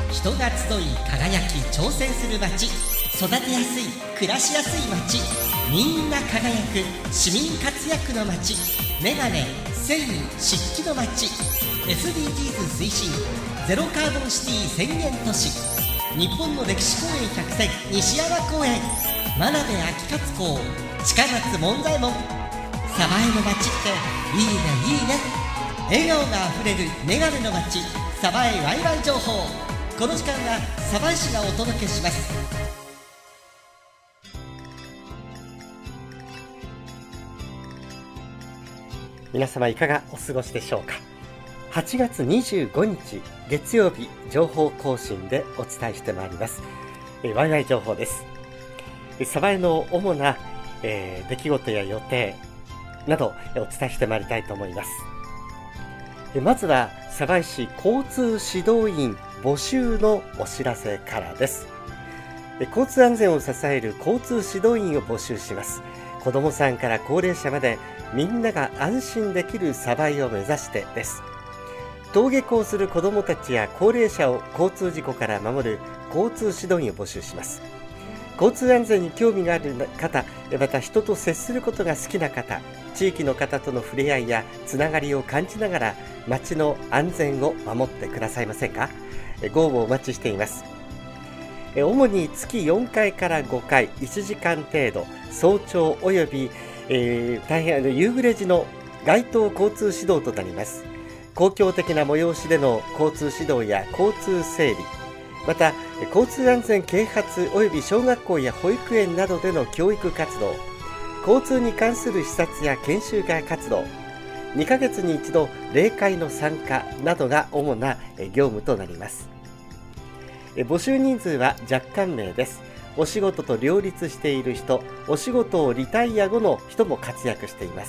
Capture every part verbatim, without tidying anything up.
人が集い輝き挑戦する街、育てやすい暮らしやすい街、みんな輝く市民活躍の街、メガネ、繊維、漆器の街、 エスディージーズ 推進ゼロカーボンシティ宣言都市、日本の歴史公園百選西山公園、真鍋秋勝公、近松門左衛門。鯖江の街っていいねいいね。笑顔があふれるメガネの街、鯖江ワイワイ情報。この時間は鯖江市がお届けします。 皆様いかがお過ごしでしょうか。はちがつにじゅうごにち月曜日、情報更新でお伝えしてまいりますワイワイ情報です。鯖江の主な、えー、出来事や予定などお伝えしてまいりたいと思います。まずは鯖江市交通指導員募集のお知らせからです。交通安全を支える交通指導員を募集します。子どもさんから高齢者までみんなが安心できる鯖江を目指してです。登下校する子どもたちや高齢者を交通事故から守る交通指導員を募集します。交通安全に興味がある方、また人と接することが好きな方、地域の方との触れ合いやつながりを感じながら街の安全を守ってくださいませんか。ご応募お待ちしています。主に月よんかいからごかい、いちじかん程度、早朝および、えー、大変あの夕暮れ時の街頭交通指導となります。公共的な催しでの交通指導や交通整理、また交通安全啓発および小学校や保育園などでの教育活動、交通に関する視察や研修会活動、にかげつに一度例会の参加などが主な業務となります。募集人数は若干名です。お仕事と両立している人、お仕事をリタイア後の人も活躍しています。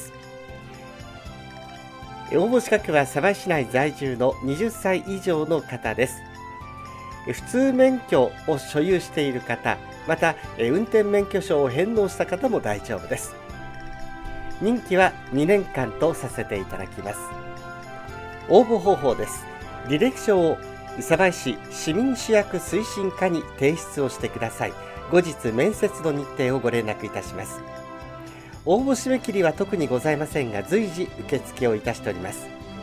応募資格は鯖江市内在住のはたち以上の方です。普通免許を所有している方、また運転免許証を返納した方も大丈夫です。任期はにねんかんとさせていただきます。応募方法です。履歴書を鯖江市市民主役推進課に提出をしてください。後日面接の日程をご連絡いたします。応募締め切りは特にございませんが、随時受付をいたしております。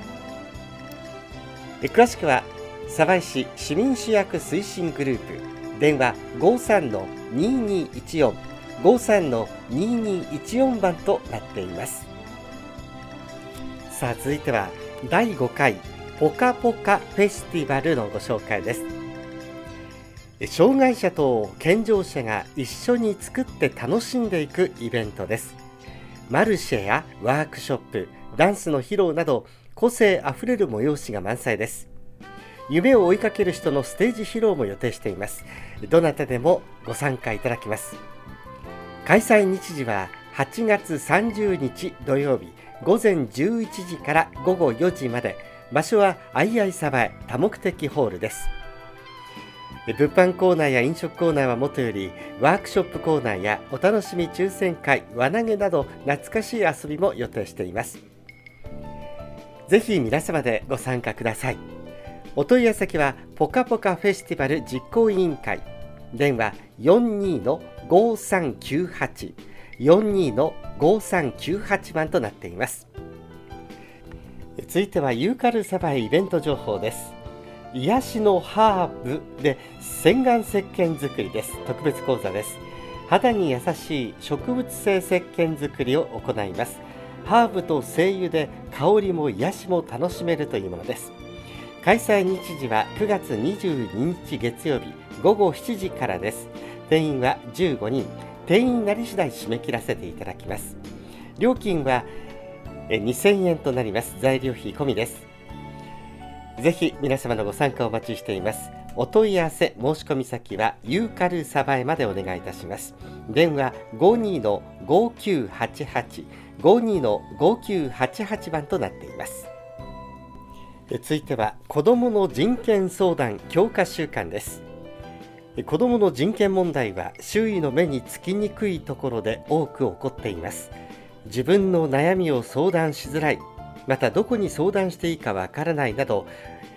詳しくは鯖江市市民主役推進グループ、電話 ごーさんのにーにーいちよん ごーさんのにーにーいちよん 番となっています。さあ、続いてはだいごかいポカポカフェスティバルのご紹介です。障害者と健常者が一緒に作って楽しんでいくイベントです。マルシェやワークショップ、ダンスの披露など個性あふれる催しが満載です。夢を追いかける人のステージ披露も予定しています。どなたでもご参加いただきます。開催日時ははちがつさんじゅうにち土曜日ごぜんじゅういちじからごごよじまで、場所はアイアイ鯖江多目的ホールです。物販コーナーや飲食コーナーはもとより、ワークショップコーナーやお楽しみ抽選会、輪投げなど懐かしい遊びも予定しています。ぜひ皆様でご参加ください。お問い合わせ先はポカポカフェスティバル実行委員会、電話 よんにーのごーさんきゅうはち よんにーのごーさんきゅうはち 番となっています。続いてはユーカル鯖江イベント情報です。癒しのハーブで洗顔石鹸作りです。特別講座です。肌に優しい植物性石鹸作りを行います。ハーブと精油で香りも癒しも楽しめるというものです。開催日時はくがつにじゅうににち月曜日ごごしちじからです。定員はじゅうごにん、定員になり次第締め切らせていただきます。料金はにせんえんとなります。材料費込みです。ぜひ皆様のご参加をお待ちしています。お問い合わせ申し込み先はユーカル鯖江までお願いいたします。電話 ごーにーのごーきゅうはちはち ごーにーのごーきゅうはちはち 番となっています。続いては子どもの人権相談強化週間です。子どもの人権問題は周囲の目につきにくいところで多く起こっています。自分の悩みを相談しづらい、またどこに相談していいかわからないなど、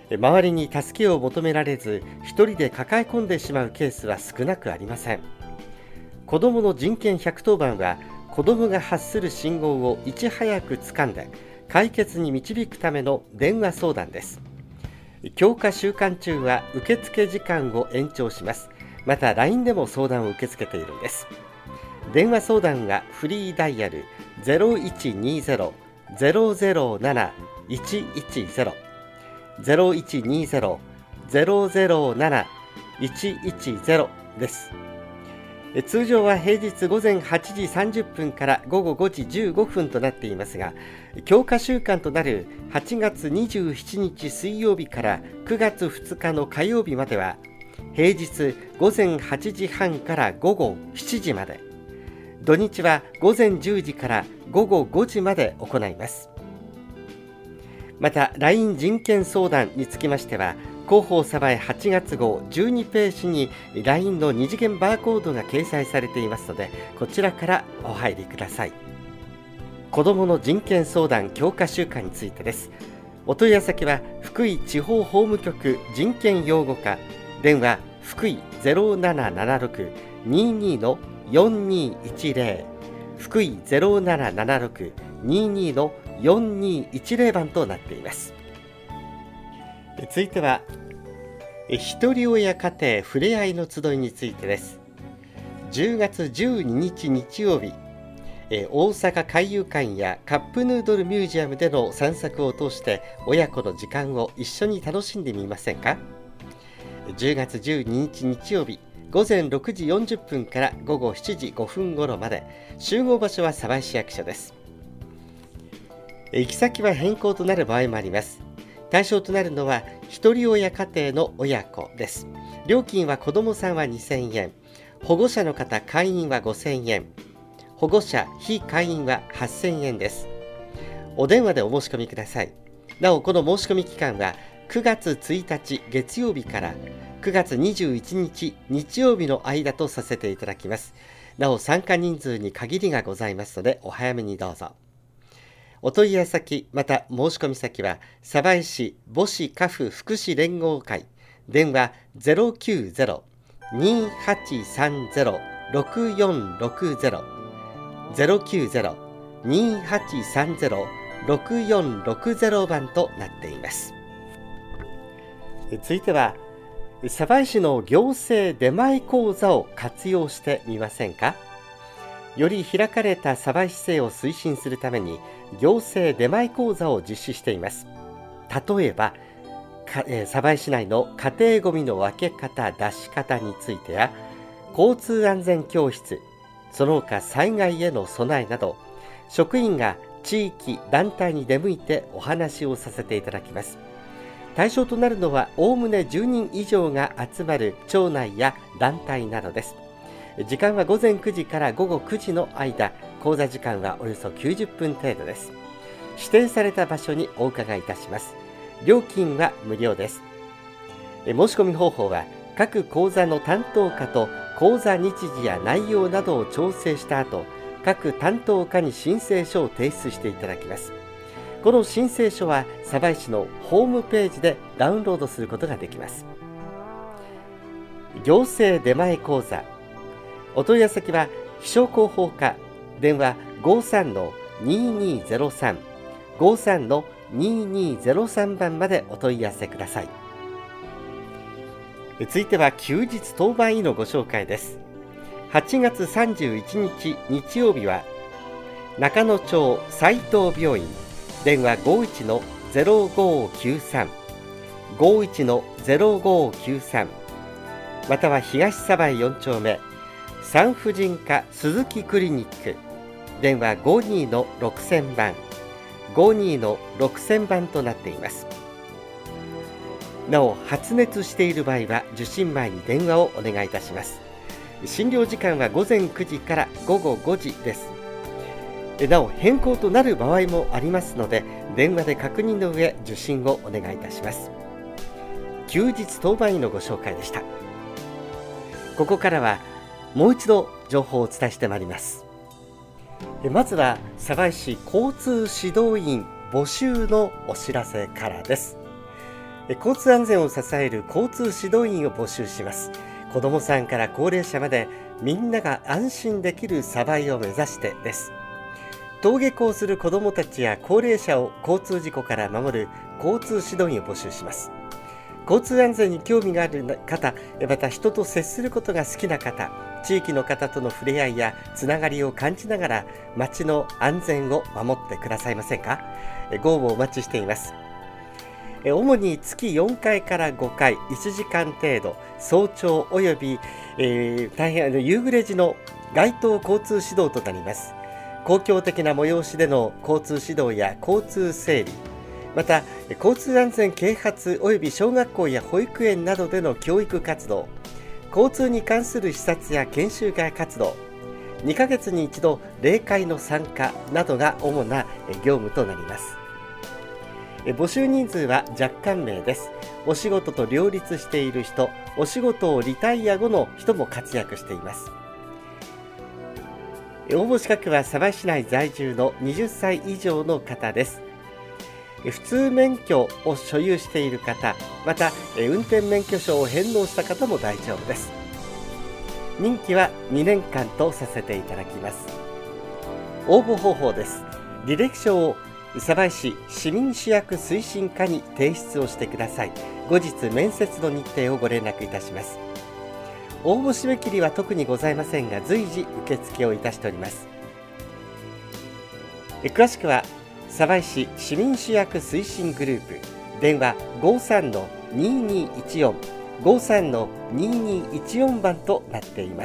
周りに助けを求められず一人で抱え込んでしまうケースは少なくありません。子どもの人権ひゃくとおばんは子どもが発する信号をいち早く掴んで解決に導くための電話相談です。強化週間中は受付時間を延長します。また ライン でも相談を受け付けているんです。電話相談はフリーダイヤル ゼロいちにゼロ ゼロゼロなな いちいちゼロ ゼロいちにゼロ ゼロゼロなな いちいちゼロ です。通常は平日午前はちじさんじゅっぷんから午後ごじじゅうごふんとなっていますが、強化週間となるはちがつにじゅうしちにち水曜日からくがつふつかの火曜日までは平日午前はちじはんから午後しちじまで、土日は午前じゅうじから午後ごじまで行います。また ライン 人権相談につきましては、広報鯖江はちがつ号じゅうにページに ライン の二次元バーコードが掲載されていますので、こちらからお入りください。子どもの人権相談強化週間についてです。お問い合わせ先は福井地方法務局人権擁護課、電話福井 ゼロななななろく にーにー のよんにーいちゼロ、福井 ゼロななななろく にーにー のよんにーいちゼロ 番となっています。続いてはひとり親家庭ふれあいの集いについてです。じゅうがつじゅうににち日曜日、大阪海遊館やカップヌードルミュージアムでの散策を通して親子の時間を一緒に楽しんでみませんか。じゅうがつじゅうににち日曜日ごぜんろくじよんじゅっぷんからごごしちじごふん頃まで、集合場所は鯖江市役所です。行き先は変更となる場合もあります。対象となるのはひとり親家庭の親子です。料金は子どもさんはにせんえん、保護者の方会員はごせんえん、保護者非会員ははっせんえんです。お電話でお申し込みください。なおこの申し込み期間はくがつついたち月曜日からくがつにじゅういちにち日曜日の間とさせていただきます。なお参加人数に限りがございますのでお早めにどうぞ。お問い合わせ先また申し込み先は鯖江市母子家父福祉連合会、電話 ゼロきゅうゼロ にーはちさんゼロ ろくよんろくゼロ ゼロきゅうゼロ にーはちさんゼロ ろくよんろくゼロ 番となっています。続いては鯖江市の行政出前講座を活用してみませんか。より開かれた鯖江市政を推進するために行政出前講座を実施しています。例えば鯖江市内の家庭ごみの分け方出し方についてや交通安全教室、その他災害への備えなど、職員が地域団体に出向いてお話をさせていただきます。対象となるのはおおむねじゅうにん以上が集まる町内や団体などです。時間はごぜんくじからごごくじの間、講座時間はおよそきゅうじゅっぷん程度です。指定された場所にお伺いいたします。料金は無料です。申し込み方法は各講座の担当課と講座日時や内容などを調整した後、各担当課に申請書を提出していただきます。この申請書は鯖江市のホームページでダウンロードすることができます。行政出前講座、お問い合わせ先は気象広報課、電話 ごーさんのにーにーゼロさん ごーさんのにーにーゼロさん 番までお問い合わせください。続いては休日当番医のご紹介です。はちがつさんじゅういちにち日曜日は中野町斉藤病院、電話 ごーいちのゼロごーきゅうさん ごーいちのゼロごーきゅうさん、または東鯖江よんちょうめ産婦人科鈴木クリニック、電話 ごーにーのろくせんばん ごーにーのろくせんばんとなっています。なお発熱している場合は受診前に電話をお願いいたします。診療時間はごぜんくじからごごごじです。なお変更となる場合もありますので、電話で確認の上受診をお願いいたします。休日当番医のご紹介でした。ここからはもう一度情報をお伝えしてまいります。まずは鯖江市交通指導員募集のお知らせからです。 交通安全を支える交通指導員を募集します。子どもさんから高齢者までみんなが安心できるサバイを目指してです。登下校する子どもたちや高齢者を交通事故から守る交通指導員を募集します。交通安全に興味がある方、また人と接することが好きな方、地域の方との触れ合いやつながりを感じながら街の安全を守ってくださいませんか。ご応募お待ちしています。主に月よんかいからごかい、いちじかん程度、早朝および、えー、大変夕暮れ時の街頭交通指導となります。公共的な催しでの交通指導や交通整理、また交通安全啓発および小学校や保育園などでの教育活動、交通に関する視察や研修会活動、にかげつに一度例会の参加などが主な業務となります。募集人数は若干名です。お仕事と両立している人、お仕事をリタイア後の人も活躍しています。応募資格は鯖江市内在住のはたち以上の方です。普通免許を所有している方、また運転免許証を返納した方も大丈夫です。任期はにねんかんとさせていただきます。応募方法です。履歴書を鯖江市市民主役推進課に提出をしてください。後日面接の日程をご連絡いたします。応募締め切りは特にございませんが、随時受付をいたしております。詳しくは鯖江市市民主役推進グループ、電話 ごさんのにーにーいちよん ごさんのにーにーいちよん 番となっています。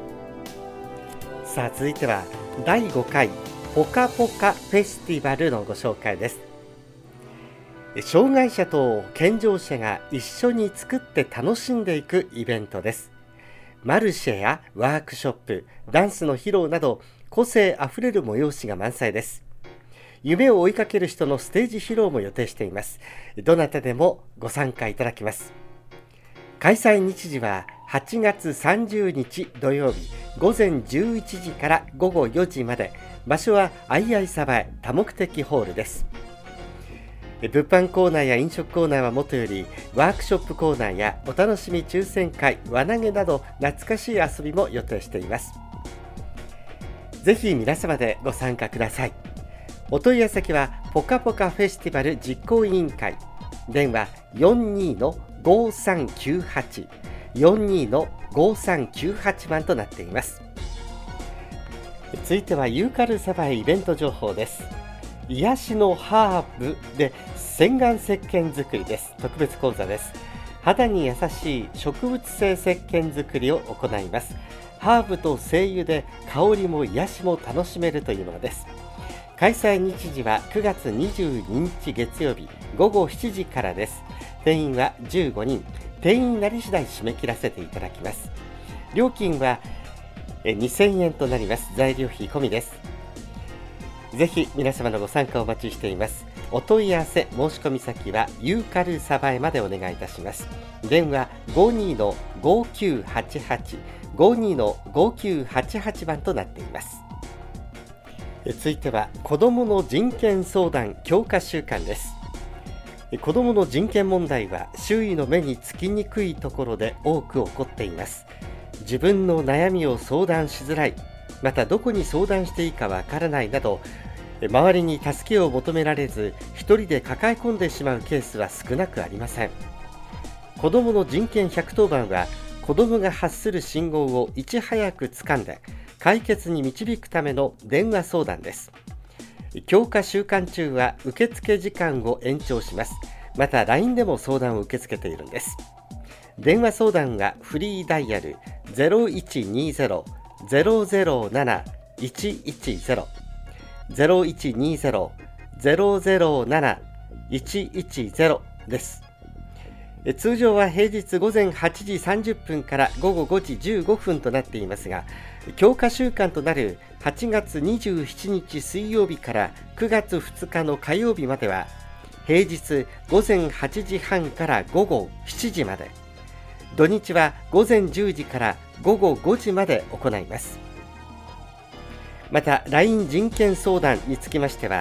さあ、続いてはだいごかいポカポカフェスティバルのご紹介です。障害者と健常者が一緒に作って楽しんでいくイベントです。マルシェやワークショップ、ダンスの披露など個性あふれる催しが満載です。夢を追いかける人のステージ披露も予定しています。どなたでもご参加いただきます。開催日時ははちがつさんじゅうにち土曜日ごぜんじゅういちじからごごよじまで、場所はアイアイ鯖江多目的ホールです。物販コーナーや飲食コーナーはもとより、ワークショップコーナーやお楽しみ抽選会、輪投げなど懐かしい遊びも予定しています。ぜひ皆様でご参加ください。お問い合わせ先はポカポカフェスティバル実行委員会、電話 よんにーのごさんきゅうはち よんにーのごさんきゅうはち 番となっています。続いてはユーカル鯖江イベント情報です。癒しのハーブで洗顔石鹸作りです。特別講座です。肌に優しい植物性石鹸作りを行います。ハーブと精油で香りも癒しも楽しめるというものです。開催日時はくがつにじゅうににち月曜日ごごしちじからです。定員はじゅうごにん、定員になり次第締め切らせていただきます。料金はにせんえんとなります。材料費込みです。ぜひ皆様のご参加をお待ちしています。お問い合わせ申し込み先はユーカル鯖江までお願いいたします。電話 ごにーのごきゅうはちはち ごにーのごきゅうはちはち 番となっています。続いては子どもの人権相談強化週間です。子どもの人権問題は周囲の目につきにくいところで多く起こっています。自分の悩みを相談しづらい、またどこに相談していいかわからないなど、周りに助けを求められず一人で抱え込んでしまうケースは少なくありません。子どもの人権ひゃくとおばんは子どもが発する信号をいち早く掴んで解決に導くための電話相談です。強化週間中は受付時間を延長します。また ライン でも相談を受け付けているんです。電話相談はフリーダイヤル ゼロいちにーゼロ ゼロゼロなないちいちゼロ ゼロいちにーゼロ ゼロゼロなないちいちゼロ です。通常は平日ごぜんはちじさんじゅっぷんからごごごじじゅうごふんとなっていますが、強化週間となるはちがつにじゅうしちにち水曜日からくがつふつかの火曜日までは平日ごぜんはちじはんからごごしちじまで、土日はごぜんじゅうじからごごごじまで行います。また ライン 人権相談につきましては、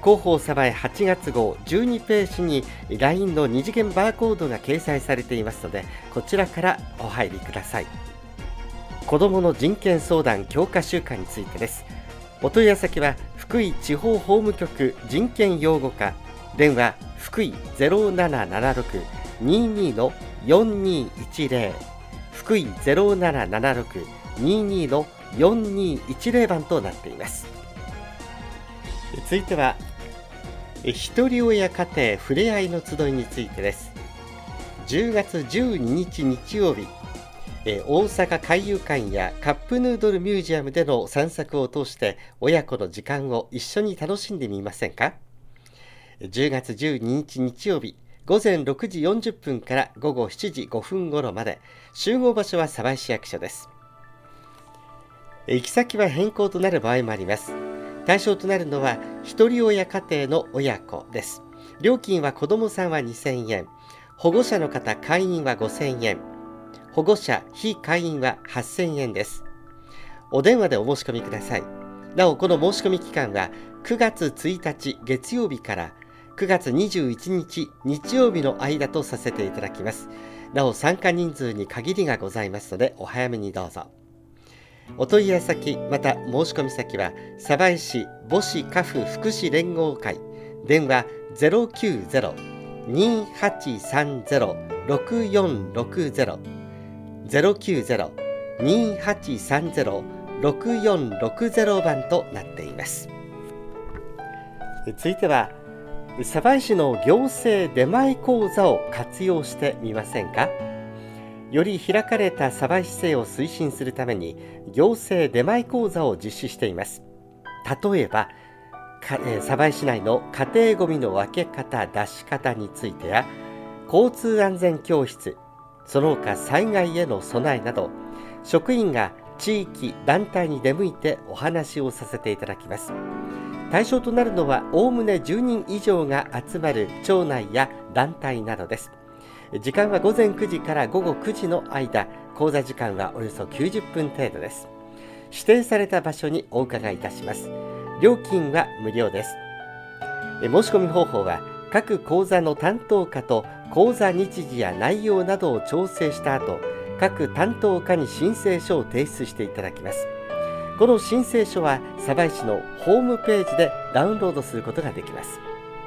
広報鯖江はちがつ号じゅうにページに ライン の二次元バーコードが掲載されていますので、こちらからお入りください。子どもの人権相談強化週間についてです。お問い合わせ先は福井地方法務局人権擁護課、電話福井 ゼロななななろく にーにー のよんにーいちゼロ、福井 ゼロななななろく にーにー のよんにーいちゼロ番となっています。続いてはひとり親家庭ふれあいの集いについてです。じゅうがつじゅうににち日曜日、大阪海遊館やカップヌードルミュージアムでの散策を通して親子の時間を一緒に楽しんでみませんか。じゅうがつじゅうににち日曜日、ごぜんろくじよんじゅっぷんからごごしちじごふん頃まで、集合場所は鯖江市役所です。行き先は変更となる場合もあります。対象となるのはひとり親家庭の親子です。料金は子どもさんはにせんえん、保護者の方会員はごせんえん、保護者非会員ははっせんえんです。お電話でお申し込みください。なおこの申し込み期間はくがつついたち月曜日からくがつにじゅういちにち日曜日の間とさせていただきます。なお参加人数に限りがございますのでお早めにどうぞ。お問い合わせ先また申し込み先は鯖江市母子家父福祉連合会、電話 ゼロきゅうゼロ にーはちさんゼロ ろくよんろくゼロ ゼロきゅうゼロ にーはちさんゼロ ろくよんろくゼロ番となっています。続いては鯖江市の行政出前講座を活用してみませんか。より開かれた鯖江市政を推進するために行政出前講座を実施しています。例えば鯖江市内の家庭ごみの分け方出し方についてや交通安全教室、その他災害への備えなど、職員が地域団体に出向いてお話をさせていただきます。対象となるのはおおむねじゅうにん以上が集まる町内や団体などです。時間はごぜんくじからごごくじの間、講座時間はおよそきゅうじゅっぷん程度です。指定された場所にお伺いいたします。料金は無料です。申し込み方法は各講座の担当課と講座日時や内容などを調整した後、各担当課に申請書を提出していただきます。この申請書は鯖江市のホームページでダウンロードすることができます。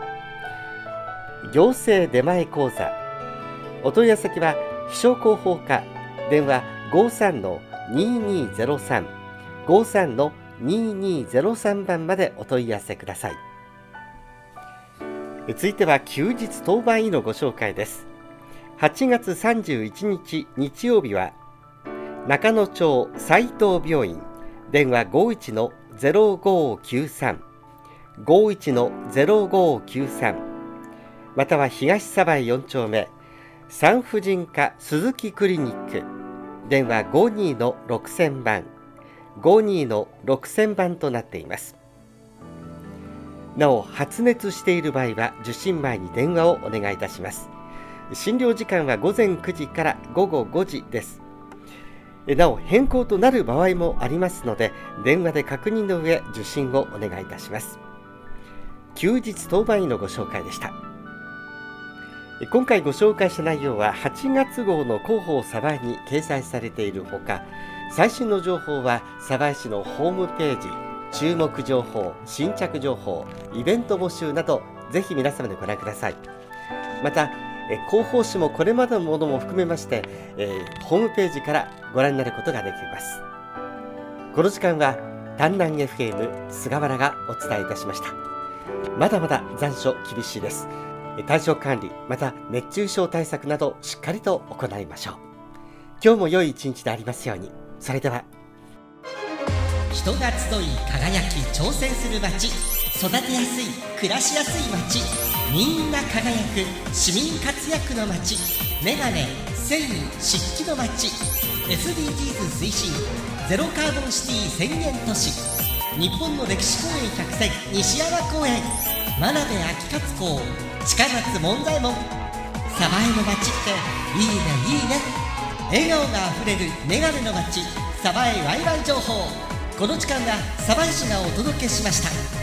行政出前講座、お問い合わせ先は秘書広報課、電話 ごさんのにーにーゼロさん ごさんのにーにーゼロさん番までお問い合わせください。続いては休日当番医のご紹介です。はちがつさんじゅういちにち日曜日は中野町斉藤病院、電話 ごいちのゼロごきゅうさん ごいちのゼロごきゅうさん、または東鯖江よんちょうめ産婦人科鈴木クリニック、電話 ごにのろくせん番 ごにのろくせん番となっています。なお発熱している場合は受診前に電話をお願いいたします。診療時間はごぜんくじからごごごじです。なお変更となる場合もありますので、電話で確認の上受診をお願いいたします。休日当番医のご紹介でした。今回ご紹介した内容ははちがつ号の広報鯖江に掲載されているほか、最新の情報は鯖江市のホームページ、注目情報、新着情報、イベント募集などぜひ皆様でご覧ください。また広報誌もこれまでのものも含めまして、えー、ホームページからご覧になることができます。この時間は丹南 エフエム 菅原がお伝えいたしました。まだまだ残暑厳しいです。体調管理、また熱中症対策などしっかりと行いましょう。今日も良い一日でありますように。それでは、 人が集い輝き挑戦する街、育てやすい暮らしやすい街、みんな輝く市民活躍の街、メガネ繊維漆器の街、 エスディージーズ 推進ゼロカーボンシティ宣言都市、日本の歴史公園百選西山公園、真鍋秋勝公、近松門左衛門。鯖江の街っていいねいいね。笑顔があふれるメガネの街、鯖江ワイワイ情報。この時間は鯖江市がお届けしました。